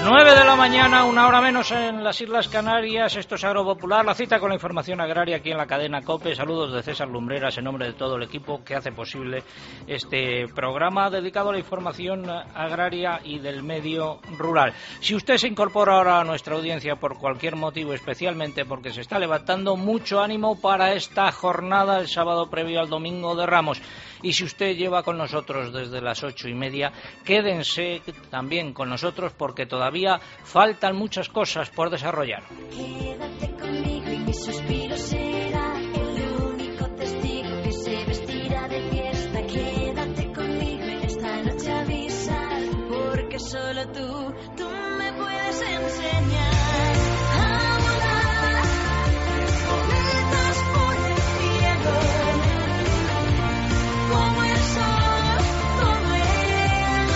9 de la mañana, una hora menos en las Islas Canarias. Esto es Agropopular, la cita con la información agraria aquí en la cadena COPE. Saludos de César Lumbreras en nombre de todo el equipo que hace posible este programa dedicado a la información agraria y del medio rural. Si usted se incorpora ahora a nuestra audiencia por cualquier motivo, especialmente porque se está levantando, mucho ánimo para esta jornada el sábado previo al Domingo de Ramos. Y si usted lleva con nosotros desde las 8:30, quédense también con nosotros porque todavía faltan muchas cosas por desarrollar. Quédate conmigo y mi suspiro será el único testigo que se vestirá de fiesta. Quédate conmigo en esta noche a avisar, porque solo tú me puedes enseñar a volar cometas por el cielo, como el sol, como el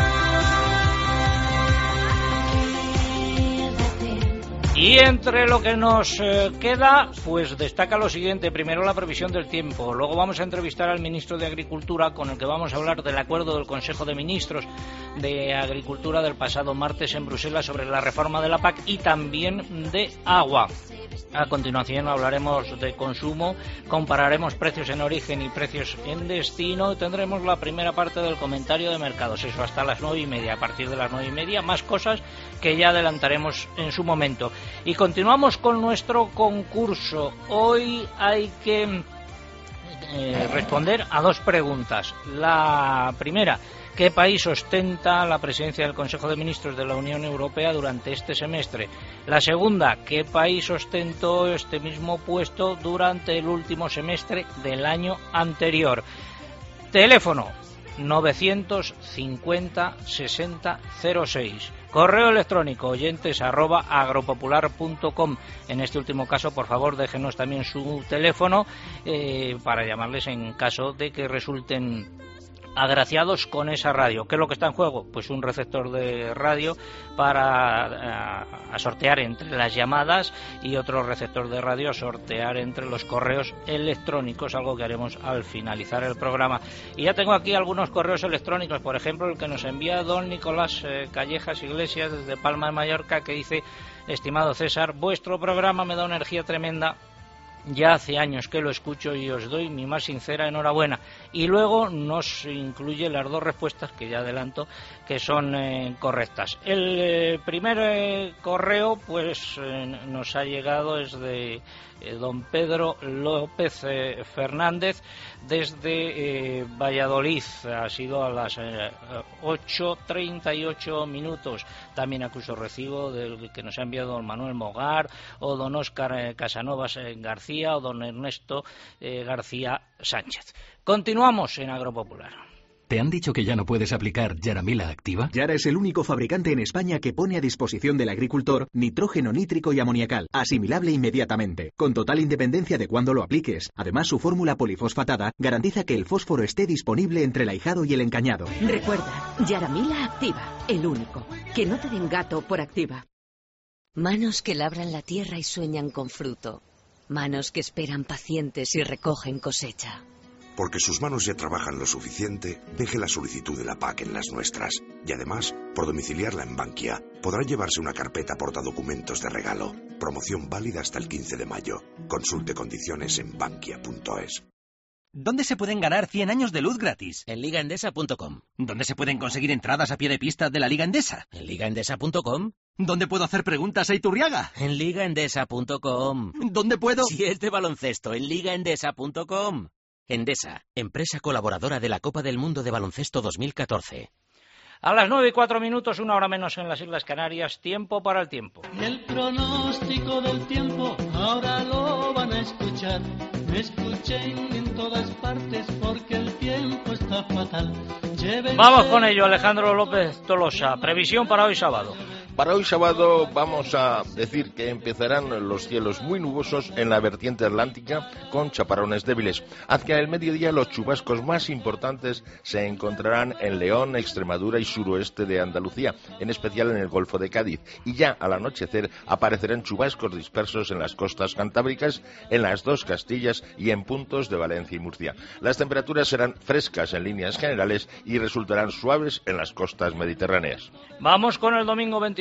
mar. Y entre lo que nos queda, pues destaca lo siguiente. Primero, la previsión del tiempo. Luego vamos a entrevistar al ministro de Agricultura, con el que vamos a hablar del acuerdo del Consejo de Ministros de Agricultura del pasado martes en Bruselas sobre la reforma de la PAC y también de agua. A continuación hablaremos de consumo, compararemos precios en origen y precios en destino y tendremos la primera parte del comentario de mercados, eso hasta las 9:30. A partir de las 9:30 más cosas que ya adelantaremos en su momento. Y continuamos con nuestro concurso. Hoy hay que responder a dos preguntas. La primera: ¿qué país ostenta la presidencia del Consejo de Ministros de la Unión Europea durante este semestre? La segunda: ¿qué país ostentó este mismo puesto durante el último semestre del año anterior? Teléfono 950 60 06. Correo electrónico oyentes@agropopular.com. En este último caso, por favor, déjenos también su teléfono para llamarles en caso de que resulten agraciados con esa radio. ¿Qué es lo que está en juego? Pues un receptor de radio para a sortear entre las llamadas y otro receptor de radio a sortear entre los correos electrónicos, algo que haremos al finalizar el programa. Y ya tengo aquí algunos correos electrónicos, por ejemplo el que nos envía don Nicolás Callejas Iglesias desde Palma de Mallorca, que dice: estimado César, vuestro programa me da una energía tremenda. Ya hace años que lo escucho y os doy mi más sincera enhorabuena. Y luego nos incluye las dos respuestas que ya adelanto que son correctas. El primer correo pues nos ha llegado es de don Pedro López Fernández desde Valladolid. Ha sido a las 8:38 minutos. También acuso recibo del que nos ha enviado don Manuel Mogar o don Óscar Casanovas García o don Ernesto García Sánchez. Continuamos en Agropopular. ¿Te han dicho que ya no puedes aplicar Yaramila Activa? Yara es el único fabricante en España que pone a disposición del agricultor nitrógeno nítrico y amoniacal, asimilable inmediatamente, con total independencia de cuándo lo apliques. Además, su fórmula polifosfatada garantiza que el fósforo esté disponible entre el ahijado y el encañado. Recuerda, Yaramila Activa, el único. Que no te den gato por Activa. Manos que labran la tierra y sueñan con fruto. Manos que esperan pacientes y recogen cosecha. Porque sus manos ya trabajan lo suficiente, deje la solicitud de la PAC en las nuestras. Y además, por domiciliarla en Bankia, podrá llevarse una carpeta portadocumentos de regalo. Promoción válida hasta el 15 de mayo. Consulte condiciones en bankia.es. ¿Dónde se pueden ganar 100 años de luz gratis? En ligaendesa.com. ¿Dónde se pueden conseguir entradas a pie de pista de la Liga Endesa? En ligaendesa.com. ¿Dónde puedo hacer preguntas a Iturriaga? En ligaendesa.com. ¿Dónde puedo...? Si es de baloncesto, en ligaendesa.com. Endesa, empresa colaboradora de la Copa del Mundo de Baloncesto 2014. A las 9:04, una hora menos en las Islas Canarias, tiempo para el tiempo. El pronóstico del tiempo ahora lo van a escuchar. Escuchen en todas partes porque el tiempo está fatal. Vamos con ello, Alejandro López Tolosa. Previsión para hoy sábado. Para hoy sábado vamos a decir que empezarán los cielos muy nubosos en la vertiente atlántica con chaparrones débiles. Hacia el mediodía los chubascos más importantes se encontrarán en León, Extremadura y suroeste de Andalucía, en especial en el Golfo de Cádiz. Y ya al anochecer aparecerán chubascos dispersos en las costas cantábricas, en las dos Castillas y en puntos de Valencia y Murcia. Las temperaturas serán frescas en líneas generales y resultarán suaves en las costas mediterráneas. Vamos con el domingo 25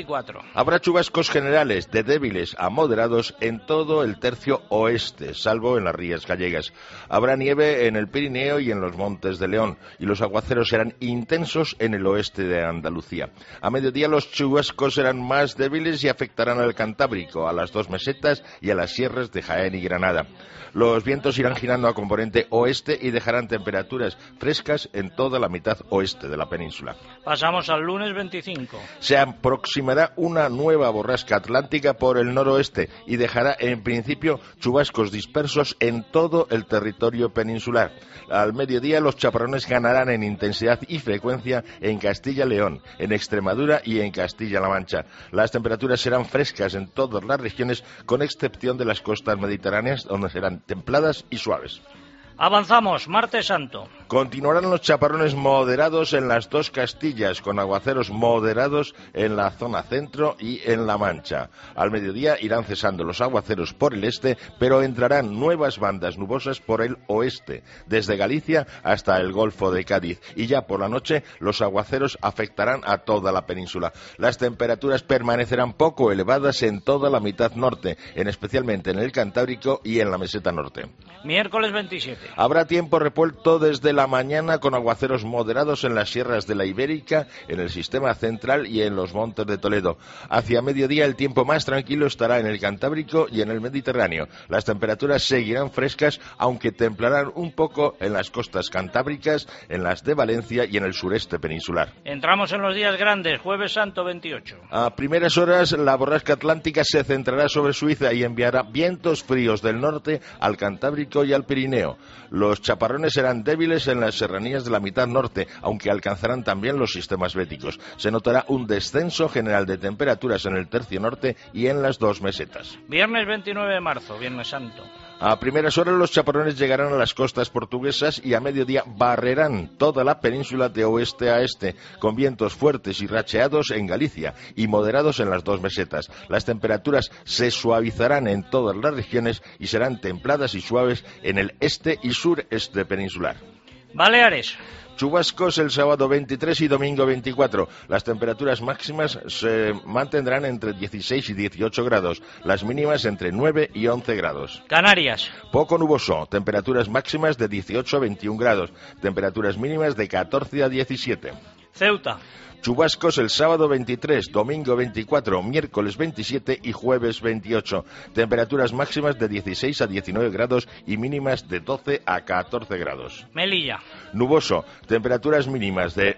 24. Habrá chubascos generales de débiles a moderados en todo el tercio oeste, salvo en las rías gallegas. Habrá nieve en el Pirineo y en los Montes de León, y los aguaceros serán intensos en el oeste de Andalucía. A mediodía los chubascos serán más débiles y afectarán al Cantábrico, a las dos mesetas y a las sierras de Jaén y Granada. Los vientos irán girando a componente oeste y dejarán temperaturas frescas en toda la mitad oeste de la península. Pasamos al lunes 25. Se aproximará una nueva borrasca atlántica por el noroeste y dejará en principio chubascos dispersos en todo el territorio peninsular. Al mediodía los chaparrones ganarán en intensidad y frecuencia en Castilla-León, en Extremadura y en Castilla-La Mancha. Las temperaturas serán frescas en todas las regiones, con excepción de las costas mediterráneas, donde serán templadas y suaves. Avanzamos, martes santo. Continuarán los chaparrones moderados en las dos Castillas, con aguaceros moderados en la zona centro y en La Mancha. Al mediodía irán cesando los aguaceros por el este, pero entrarán nuevas bandas nubosas por el oeste, desde Galicia hasta el Golfo de Cádiz. Y ya por la noche los aguaceros afectarán a toda la península. Las temperaturas permanecerán poco elevadas en toda la mitad norte, especialmente en el Cantábrico y en la meseta norte. Miércoles 27. Habrá tiempo revuelto desde la mañana con aguaceros moderados en las sierras de la Ibérica, en el sistema central y en los montes de Toledo. Hacia mediodía el tiempo más tranquilo estará en el Cantábrico y en el Mediterráneo. Las temperaturas seguirán frescas, aunque templarán un poco en las costas cantábricas, en las de Valencia y en el sureste peninsular. Entramos en los días grandes, jueves santo 28. A primeras horas la borrasca atlántica se centrará sobre Suiza y enviará vientos fríos del norte al Cantábrico y al Pirineo. Los chaparrones serán débiles en las serranías de la mitad norte, aunque alcanzarán también los sistemas béticos. Se notará un descenso general de temperaturas en el tercio norte y en las dos mesetas. Viernes 29 de marzo, Viernes Santo. A primeras horas los chaparrones llegarán a las costas portuguesas y a mediodía barrerán toda la península de oeste a este, con vientos fuertes y racheados en Galicia y moderados en las dos mesetas. Las temperaturas se suavizarán en todas las regiones y serán templadas y suaves en el este y sureste peninsular. Baleares. Chubascos el sábado 23 y domingo 24. Las temperaturas máximas se mantendrán entre 16 y 18 grados, las mínimas entre 9 y 11 grados. Canarias. Poco nuboso, temperaturas máximas de 18 a 21 grados, temperaturas mínimas de 14 a 17. Ceuta. Chubascos el sábado 23, domingo 24, miércoles 27 y jueves 28. Temperaturas máximas de 16 a 19 grados y mínimas de 12 a 14 grados. Melilla. Nuboso, temperaturas mínimas de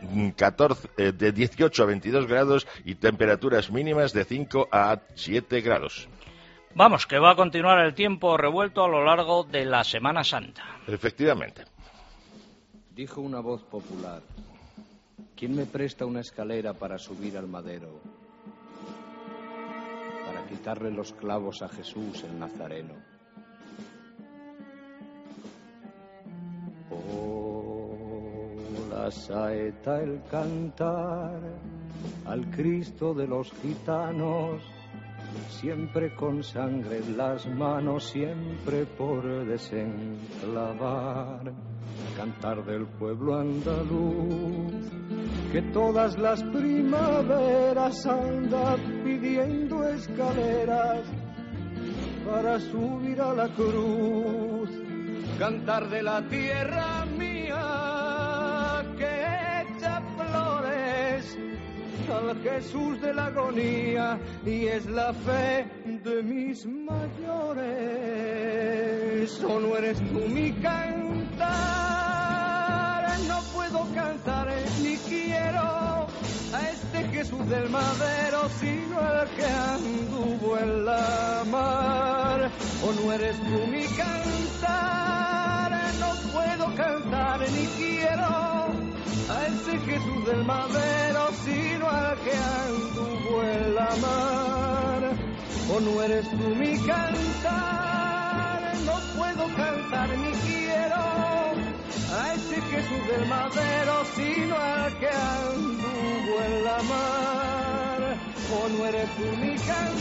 18 a 22 grados y temperaturas mínimas de 5 a 7 grados. Vamos, que va a continuar el tiempo revuelto a lo largo de la Semana Santa. Efectivamente. Dijo una voz popular: ¿quién me presta una escalera para subir al madero? Para quitarle los clavos a Jesús el Nazareno. Oh, la saeta, el cantar al Cristo de los gitanos, siempre con sangre en las manos, siempre por desenclavar. Cantar del pueblo andaluz, que todas las primaveras anda pidiendo escaleras para subir a la cruz. Cantar de la tierra mía, que echa flores al Jesús de la agonía, y es la fe de mis mayores. ¿O no eres tú mi cantar? No puedo cantar ni quiero a este Jesús del madero, sino al que anduvo en la mar. ¿O no eres tú mi cantar? No puedo cantar ni quiero a ese Jesús del madero, sino al que anduvo en la mar. ¿O no eres tú mi cantar? No puedo cantar ni quiero a ese Jesús del madero, sino al que anduvo en la mar. ¿O no eres tú mi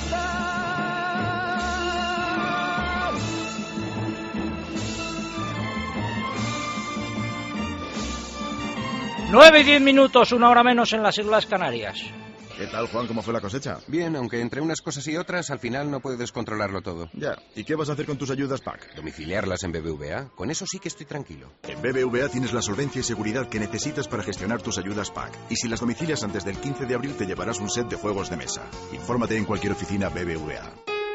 cantar? 9 y 10 minutos, una hora menos en las Islas Canarias. ¿Qué tal, Juan? ¿Cómo fue la cosecha? Bien, aunque entre unas cosas y otras, al final no puedes controlarlo todo. Ya. ¿Y qué vas a hacer con tus ayudas PAC? Domiciliarlas en BBVA. Con eso sí que estoy tranquilo. En BBVA tienes la solvencia y seguridad que necesitas para gestionar tus ayudas PAC. Y si las domicilias antes del 15 de abril, te llevarás un set de juegos de mesa. Infórmate en cualquier oficina BBVA.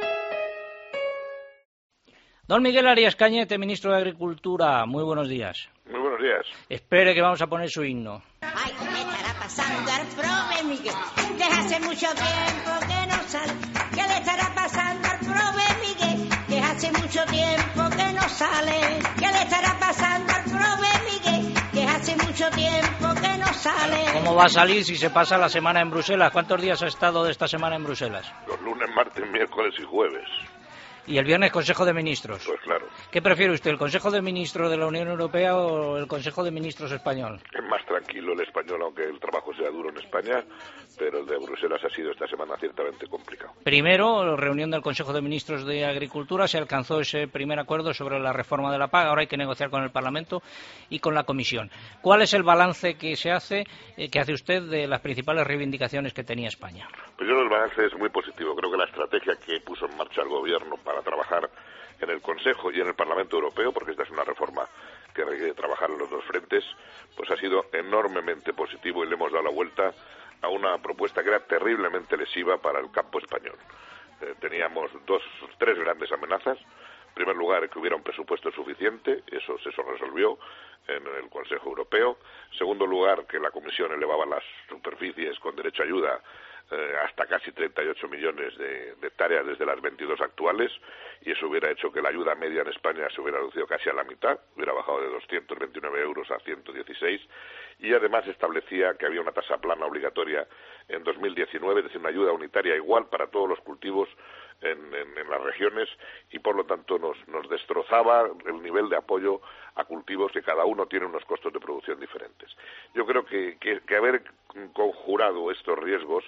Don Miguel Arias Cañete, ministro de Agricultura, muy buenos días. Muy buenos días. Espere que vamos a poner su himno. Ay, ¿qué estará pasando al prove, Miguel? Que hace mucho tiempo que no sale. ¿Qué le estará pasando al prove, Miguel? Que hace mucho tiempo que no sale. ¿Qué le estará pasando al prove, Miguel? Que hace mucho tiempo que no sale. ¿Cómo va a salir si se pasa la semana en Bruselas? ¿Cuántos días ha estado de esta semana en Bruselas? Los lunes, martes, miércoles y jueves. Y el viernes Consejo de Ministros. Pues claro. ¿Qué prefiere usted, el Consejo de Ministros de la Unión Europea o el Consejo de Ministros español? Es más tranquilo el español, aunque el trabajo sea duro en España, pero el de Bruselas ha sido esta semana ciertamente complicado. Primero, reunión del Consejo de Ministros de Agricultura, se alcanzó ese primer acuerdo sobre la reforma de la PAC, ahora hay que negociar con el Parlamento y con la Comisión. ¿Cuál es el balance que se hace, que hace usted de las principales reivindicaciones que tenía España? Pues yo creo que el balance es muy positivo. Creo que la estrategia que puso en marcha el Gobierno para trabajar en el Consejo y en el Parlamento Europeo, porque esta es una reforma que requiere trabajar en los dos frentes, pues ha sido enormemente positivo y le hemos dado la vuelta a una propuesta que era terriblemente lesiva para el campo español. Teníamos tres grandes amenazas. En primer lugar, que hubiera un presupuesto suficiente, eso se resolvió en el Consejo Europeo. En segundo lugar, que la Comisión elevaba las superficies con derecho a ayuda hasta casi 38 millones de hectáreas desde las 22 actuales, y eso hubiera hecho que la ayuda media en España se hubiera reducido casi a la mitad, hubiera bajado de 229 euros a 116, y además establecía que había una tasa plana obligatoria en 2019, es decir, una ayuda unitaria igual para todos los cultivos en las regiones, y por lo tanto nos destrozaba el nivel de apoyo a cultivos que cada uno tiene unos costos de producción diferentes. Yo creo que haber conjurado estos riesgos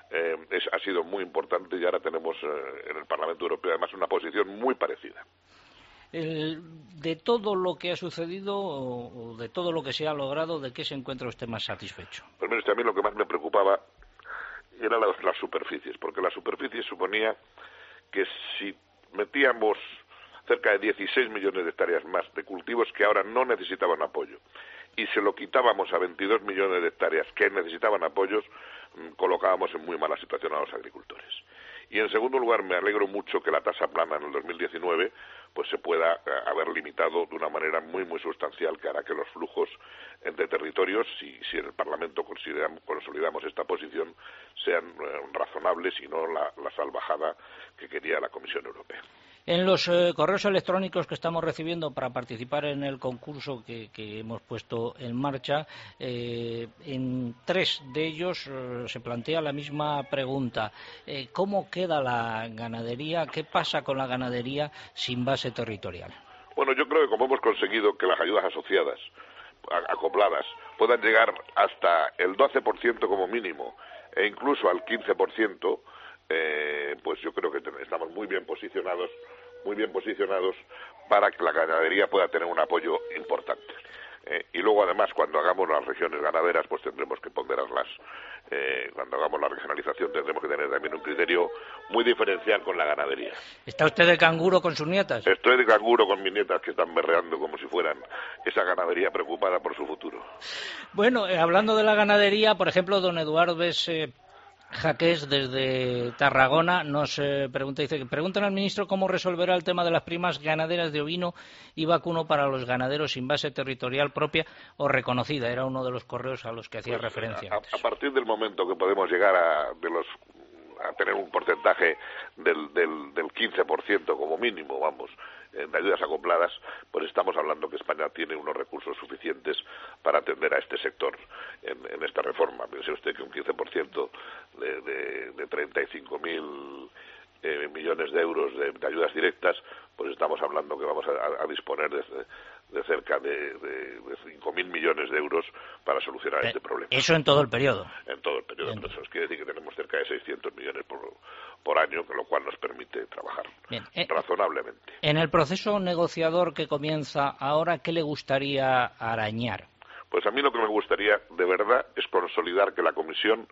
ha sido muy importante, y ahora tenemos en el Parlamento Europeo además una posición muy parecida. De todo lo que ha sucedido o de todo lo que se ha logrado, ¿de qué se encuentra usted más satisfecho? Pues mire, a mí lo que más me preocupaba eran las superficies, porque la superficie suponía que si metíamos cerca de 16 millones de hectáreas más de cultivos que ahora no necesitaban apoyo, y se lo quitábamos a 22 millones de hectáreas que necesitaban apoyos, colocábamos en muy mala situación a los agricultores. Y en segundo lugar, me alegro mucho que la tasa plana en el 2019 pues se pueda haber limitado de una manera muy sustancial, que hará que los flujos entre territorios, si en el Parlamento consolidamos esta posición, sean razonables y no la salvajada que quería la Comisión Europea. En los correos electrónicos que estamos recibiendo para participar en el concurso que hemos puesto en marcha, en 3 de ellos se plantea la misma pregunta. ¿Cómo queda la ganadería? ¿Qué pasa con la ganadería sin base territorial? Bueno, yo creo que como hemos conseguido que las ayudas asociadas, acopladas, puedan llegar hasta el 12% como mínimo e incluso al 15%, pues yo creo que estamos muy bien posicionados para que la ganadería pueda tener un apoyo importante. Y luego, además, cuando hagamos las regiones ganaderas, pues tendremos que ponderarlas. Cuando hagamos la regionalización tendremos que tener también un criterio muy diferencial con la ganadería. ¿Está usted de canguro con sus nietas? Estoy de canguro con mis nietas, que están berreando como si fueran esa ganadería preocupada por su futuro. Bueno, hablando de la ganadería, por ejemplo, don Eduardo Jaqués, desde Tarragona, nos preguntan al ministro cómo resolverá el tema de las primas ganaderas de ovino y vacuno para los ganaderos sin base territorial propia o reconocida. Era uno de los correos a los que hacía referencia antes. A partir del momento que podemos llegar a tener un porcentaje del 15% como mínimo, de ayudas acopladas, pues estamos hablando que España tiene unos recursos suficientes para atender a este sector en esta reforma. Piense usted que un 15% de 35.000 millones de euros de ayudas directas, pues estamos hablando que vamos a disponer de cerca de 5.000 millones de euros para solucionar este problema. ¿Eso en todo el periodo? En todo el periodo. Eso quiere decir que tenemos cerca de 600 millones por año, con lo cual nos permite trabajar razonablemente. En el proceso negociador que comienza ahora, ¿qué le gustaría arañar? Pues a mí lo que me gustaría, de verdad, es consolidar que la Comisión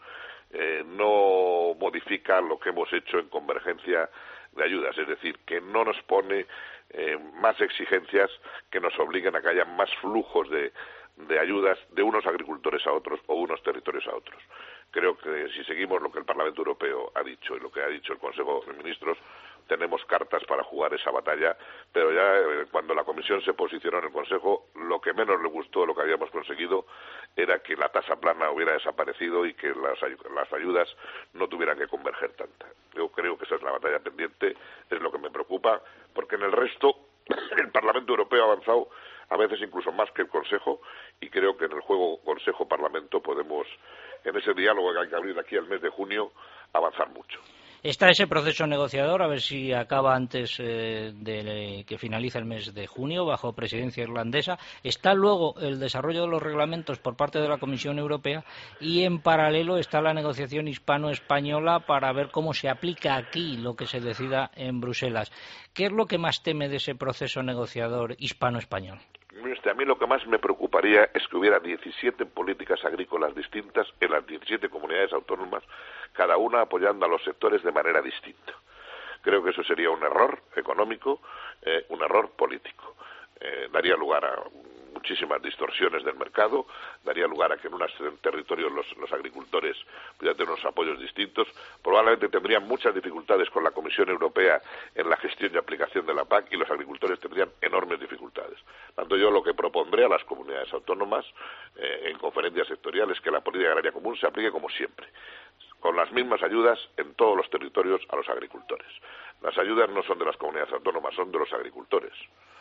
no modifica lo que hemos hecho en convergencia de ayudas, es decir, que no nos pone más exigencias que nos obliguen a que haya más flujos de ayudas de unos agricultores a otros o unos territorios a otros. Creo que si seguimos lo que el Parlamento Europeo ha dicho y lo que ha dicho el Consejo de Ministros, tenemos cartas para jugar esa batalla, pero ya cuando la Comisión se posicionó en el Consejo, lo que menos le gustó de lo que habíamos conseguido era que la tasa plana hubiera desaparecido y que las ayudas no tuvieran que converger tanto. Yo creo que esa es la batalla pendiente, es lo que me preocupa, porque en el resto el Parlamento Europeo ha avanzado a veces incluso más que el Consejo, y creo que en el juego Consejo-Parlamento podemos, en ese diálogo que hay que abrir aquí al mes de junio, avanzar mucho. Está ese proceso negociador, a ver si acaba antes de que finalice el mes de junio, bajo presidencia irlandesa. Está luego el desarrollo de los reglamentos por parte de la Comisión Europea y, en paralelo, está la negociación hispano-española para ver cómo se aplica aquí lo que se decida en Bruselas. ¿Qué es lo que más teme de ese proceso negociador hispano-español? A mí lo que más me preocuparía es que hubiera 17 políticas agrícolas distintas en las 17 comunidades autónomas, cada una apoyando a los sectores de manera distinta. Creo que eso sería un error económico, un error político. Daría lugar a muchísimas distorsiones del mercado, daría lugar a que en unos territorios los agricultores pudieran tener unos apoyos distintos, probablemente tendrían muchas dificultades con la Comisión Europea en la gestión y aplicación de la PAC y los agricultores tendrían enormes dificultades. Tanto yo lo que propondré a las comunidades autónomas en conferencias sectoriales es que la política agraria común se aplique como siempre, con las mismas ayudas en todos los territorios a los agricultores. Las ayudas no son de las comunidades autónomas, son de los agricultores.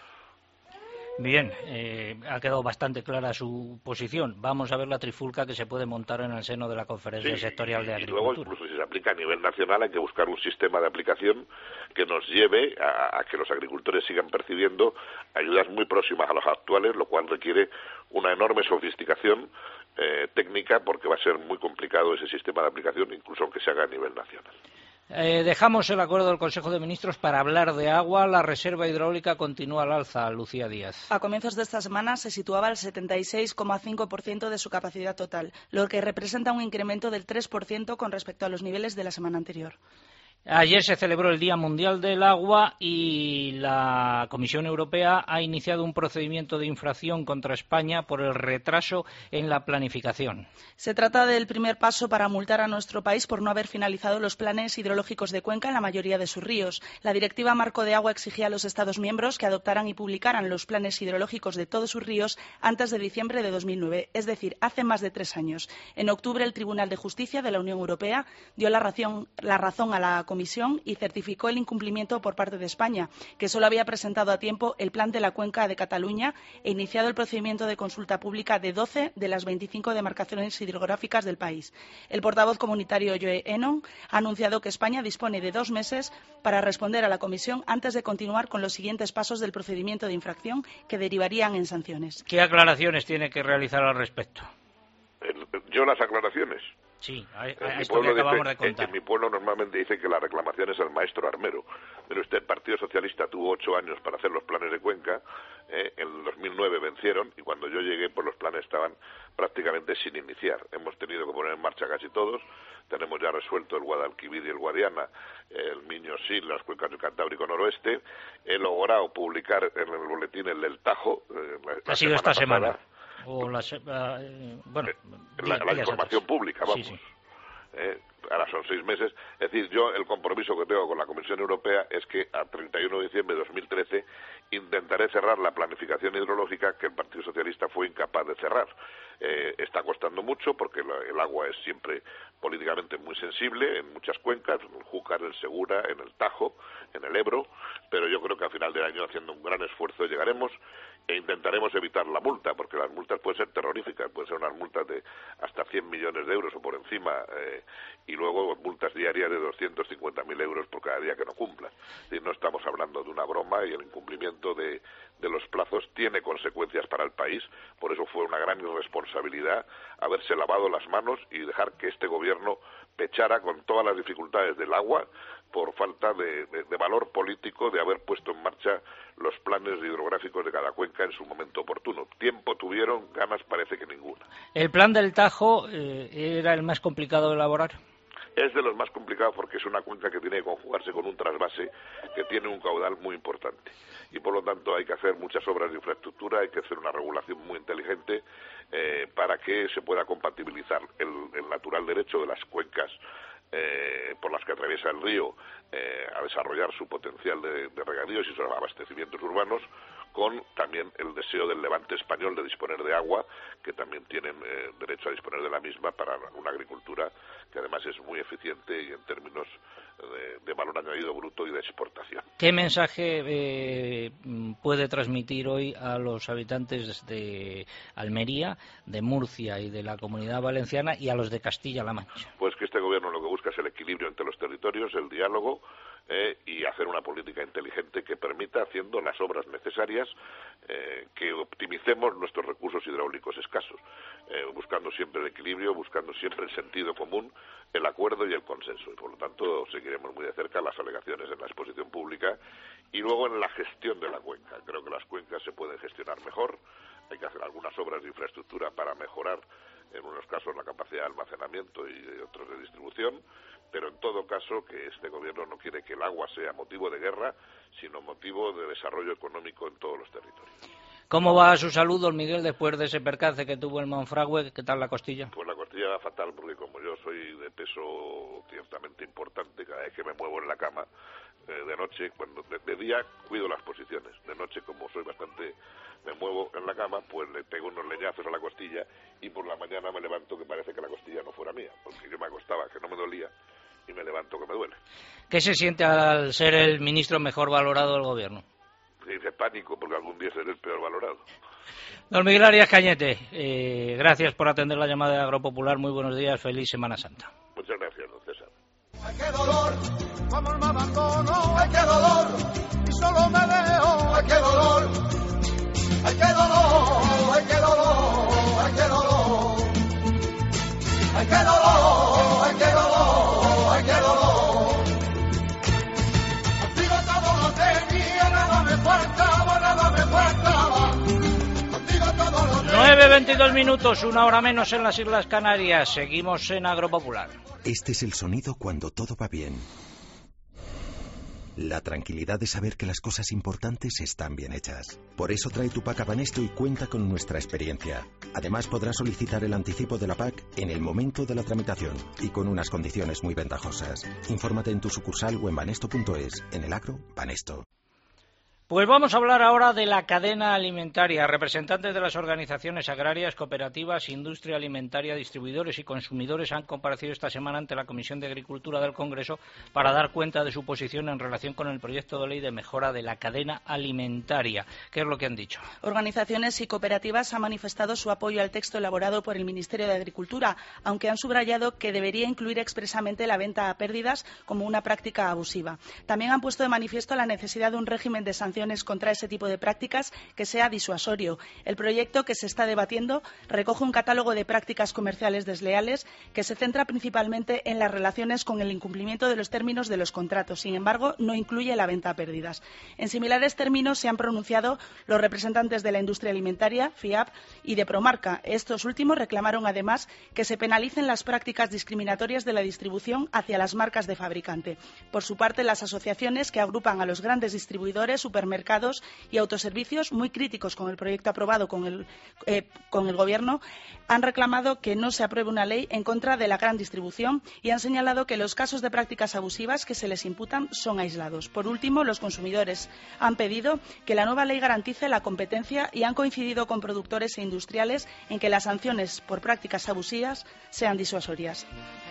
Bien, ha quedado bastante clara su posición. Vamos a ver la trifulca que se puede montar en el seno de la Conferencia Sectorial de Agricultura. Y luego, incluso si se aplica a nivel nacional, hay que buscar un sistema de aplicación que nos lleve a que los agricultores sigan percibiendo ayudas muy próximas a las actuales, lo cual requiere una enorme sofisticación técnica, porque va a ser muy complicado ese sistema de aplicación, incluso aunque se haga a nivel nacional. Dejamos el acuerdo del Consejo de Ministros para hablar de agua. La reserva hidráulica continúa al alza. Lucía Díaz. A comienzos de esta semana se situaba al 76,5% de su capacidad total, lo que representa un incremento del 3% con respecto a los niveles de la semana anterior. Ayer se celebró el Día Mundial del Agua y la Comisión Europea ha iniciado un procedimiento de infracción contra España por el retraso en la planificación. Se trata del primer paso para multar a nuestro país por no haber finalizado los planes hidrológicos de Cuenca en la mayoría de sus ríos. La Directiva Marco de Agua exigía a los Estados miembros que adoptaran y publicaran los planes hidrológicos de todos sus ríos antes de diciembre de 2009, es decir, hace más de 3 años. En octubre, el Tribunal de Justicia de la Unión Europea dio la razón a la Comisión y certificó el incumplimiento por parte de España, que solo había presentado a tiempo el plan de la Cuenca de Cataluña e iniciado el procedimiento de consulta pública de 12 de las 25 demarcaciones hidrográficas del país. El portavoz comunitario Joe Enon ha anunciado que España dispone de 2 meses para responder a la Comisión antes de continuar con los siguientes pasos del procedimiento de infracción que derivarían en sanciones. ¿Qué aclaraciones tiene que realizar al respecto? ¿Yo las aclaraciones? Sí, a esto que acabamos de contar. En mi pueblo normalmente dice que la reclamación es el maestro armero. Pero el Partido Socialista tuvo 8 años para hacer los planes de Cuenca, en el 2009 vencieron y cuando yo llegué pues los planes estaban prácticamente sin iniciar. Hemos tenido que poner en marcha casi todos. Tenemos ya resuelto el Guadalquivir y el Guadiana, el Miño-Sil, las cuencas del Cantábrico Noroeste. He logrado publicar en el boletín el del Tajo. Ha sido esta semana. La información pública, vamos. Sí. Ahora son 6 meses. Es decir, yo el compromiso que tengo con la Comisión Europea es que a 31 de diciembre de 2013 intentaré cerrar la planificación hidrológica que el Partido Socialista fue incapaz de cerrar. Está costando mucho porque el agua es siempre políticamente muy sensible en muchas cuencas, en el Júcar, el Segura, en el Tajo, en el Ebro, pero yo creo que a final del año, haciendo un gran esfuerzo, llegaremos e intentaremos evitar la multa, porque las multas pueden ser terroríficas, pueden ser unas multas de hasta 100 millones de euros o por encima, y luego multas diarias de 250.000 euros por cada día que no cumplan. Es decir, no estamos hablando de una broma, y el incumplimiento de de los plazos tiene consecuencias para el país. Por eso fue una gran irresponsabilidad haberse lavado las manos y dejar que este gobierno pechara con todas las dificultades del agua por falta de valor político de haber puesto en marcha los planes hidrográficos de cada cuenca en su momento oportuno. Tiempo tuvieron, ganas parece que ninguna. ¿El plan del Tajo era el más complicado de elaborar? Es de los más complicados porque es una cuenca que tiene que conjugarse con un trasvase que tiene un caudal muy importante. Y por lo tanto hay que hacer muchas obras de infraestructura, hay que hacer una regulación muy inteligente para que se pueda compatibilizar el natural derecho de las cuencas por las que atraviesa el río a desarrollar su potencial de regadíos y sus abastecimientos urbanos, con también el deseo del levante español de disponer de agua, que también tienen derecho a disponer de la misma para una agricultura que además es muy eficiente y en términos de valor añadido bruto y de exportación. ¿Qué mensaje puede transmitir hoy a los habitantes de Almería, de Murcia y de la Comunidad Valenciana y a los de Castilla-La Mancha? Pues que este gobierno lo que busca es el equilibrio entre los territorios, el diálogo y hacer una política inteligente que permita, haciendo las obras necesarias, que optimicemos nuestros recursos hidráulicos escasos, buscando siempre el equilibrio, buscando siempre el sentido común, el acuerdo y el consenso. Y por lo tanto seguiremos muy de cerca las alegaciones en la exposición pública y luego en la gestión de la cuenca. Creo que las cuencas se pueden gestionar mejor, hay que hacer algunas obras de infraestructura para mejorar en unos casos la capacidad de almacenamiento y otros de distribución, pero en todo caso que este gobierno no quiere que el agua sea motivo de guerra, sino motivo de desarrollo económico en todos los territorios. ¿Cómo va su salud, don Miguel, después de ese percance que tuvo en Monfragüe? ¿Qué tal la costilla? Pues la costilla va fatal porque como yo soy de peso ciertamente importante, cada vez que me muevo en la cama, de noche, cuando de día cuido las posiciones, de noche como soy bastante, me muevo en la cama, pues le pego unos leñazos a la costilla y por la mañana me levanto que parece que la costilla no fuera mía, porque yo me acostaba que no me dolía y me levanto que me duele. ¿Qué se siente al ser el ministro mejor valorado del gobierno? Se dice pánico porque algún día seré el peor valorado. Don Miguel Arias Cañete, gracias por atender la llamada de Agropopular. Muy buenos días, feliz Semana Santa. Muchas gracias, don César. Ay, qué dolor, como me abandono, ay, qué dolor, y solo me veo, ay, qué dolor, ay, qué dolor, ay, qué dolor, ay, qué dolor, ay, qué dolor, ay, qué dolor, ay, qué dolor. Contigo todo lo tenía, nada me faltaba, nada me faltaba. Contigo todo lo tenía. 9:22 minutos, una hora menos en las Islas Canarias. Seguimos en Agropopular. Este es el sonido cuando todo va bien. La tranquilidad de saber que las cosas importantes están bien hechas. Por eso trae tu PAC a Banesto y cuenta con nuestra experiencia. Además podrás solicitar el anticipo de la PAC en el momento de la tramitación y con unas condiciones muy ventajosas. Infórmate en tu sucursal o en banesto.es. En el agro, Banesto. Pues vamos a hablar ahora de la cadena alimentaria. Representantes de las organizaciones agrarias, cooperativas, industria alimentaria, distribuidores y consumidores han comparecido esta semana ante la Comisión de Agricultura del Congreso para dar cuenta de su posición en relación con el proyecto de ley de mejora de la cadena alimentaria. ¿Qué es lo que han dicho? Organizaciones y cooperativas han manifestado su apoyo al texto elaborado por el Ministerio de Agricultura, aunque han subrayado que debería incluir expresamente la venta a pérdidas como una práctica abusiva. También han puesto de manifiesto la necesidad de un régimen de sanciones contra ese tipo de prácticas que sea disuasorio. El proyecto que se está debatiendo recoge un catálogo de prácticas comerciales desleales que se centra principalmente en las relaciones con el incumplimiento de los términos de los contratos. Sin embargo, no incluye la venta a pérdidas. En similares términos se han pronunciado los representantes de la industria alimentaria, FIAP, y de Promarca. Estos últimos reclamaron además que se penalicen las prácticas discriminatorias de la distribución hacia las marcas de fabricante. Por su parte, las asociaciones que agrupan a los grandes distribuidores, supermercados y autoservicios, muy críticos con el proyecto aprobado con el Gobierno, han reclamado que no se apruebe una ley en contra de la gran distribución y han señalado que los casos de prácticas abusivas que se les imputan son aislados. Por último, los consumidores han pedido que la nueva ley garantice la competencia y han coincidido con productores e industriales en que las sanciones por prácticas abusivas sean disuasorias.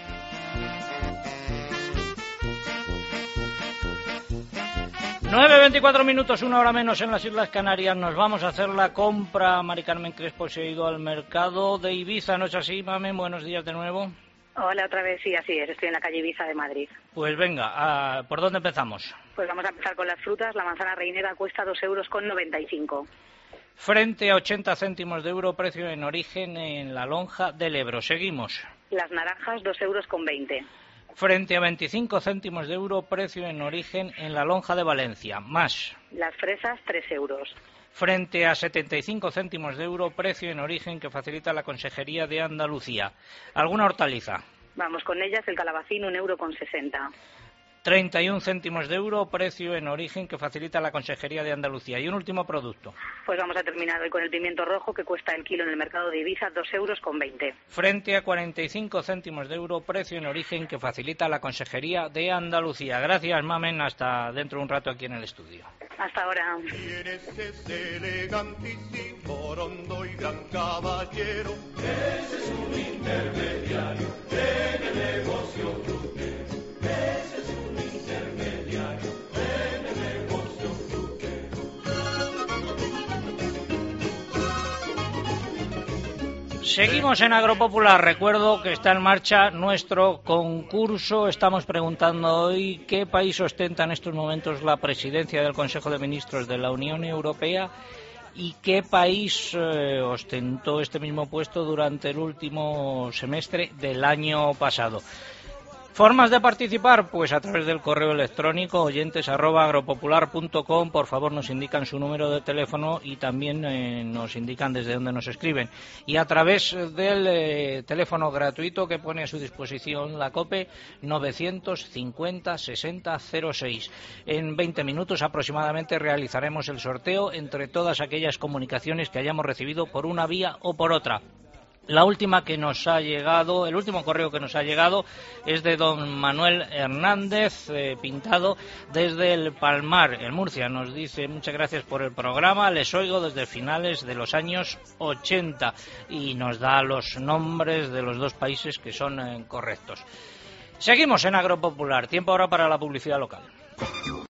9:24 minutos, una hora menos en las Islas Canarias. Nos vamos a hacer la compra. Mari Carmen Crespo se ha ido al mercado de Ibiza, ¿no es así, Mamen? Buenos días de nuevo. Hola, otra vez, sí, así es. Estoy en la calle Ibiza de Madrid. Pues venga, ¿por dónde empezamos? Pues vamos a empezar con las frutas. La manzana reinera cuesta 2,95 €. Frente a 80 céntimos de euro, precio en origen en la lonja del Ebro. Seguimos. Las naranjas, 2,20 €. Frente a 25 céntimos de euro, precio en origen en la lonja de Valencia. Más. Las fresas, 3 €. Frente a 75 céntimos de euro, precio en origen que facilita la Consejería de Andalucía. ¿Alguna hortaliza? Vamos con ellas, el calabacín, 1,60 €. 31 céntimos de euro, precio en origen que facilita la Consejería de Andalucía. Y un último producto. Pues vamos a terminar hoy con el pimiento rojo, que cuesta el kilo en el mercado de Ibiza 2,20 €. Frente a 45 céntimos de euro, precio en origen que facilita la Consejería de Andalucía. Gracias, Mamen. Hasta dentro de un rato aquí en el estudio. Hasta ahora. Tienes ese elegantísimo, rondo y gran caballero. Ese es un intermediario en el negocio fruquero. Ese es un intermediario en el negocio fruquero. Seguimos en Agropopular. Recuerdo que está en marcha nuestro concurso. Estamos preguntando hoy qué país ostenta en estos momentos la presidencia del Consejo de Ministros de la Unión Europea y qué país ostentó este mismo puesto durante el último semestre del año pasado. Formas de participar, pues a través del correo electrónico oyentes@agropopular.com. Por favor, nos indican su número de teléfono y también nos indican desde dónde nos escriben. Y a través del teléfono gratuito que pone a su disposición la COPE, 950 60 06. En 20 minutos aproximadamente realizaremos el sorteo entre todas aquellas comunicaciones que hayamos recibido por una vía o por otra. La última que nos ha llegado, el último correo que nos ha llegado es de don Manuel Hernández, pintado desde el Palmar, en Murcia. Nos dice: muchas gracias por el programa, les oigo desde finales de los años 80, y nos da los nombres de los dos países que son correctos. Seguimos en Agropopular. Tiempo ahora para la publicidad local.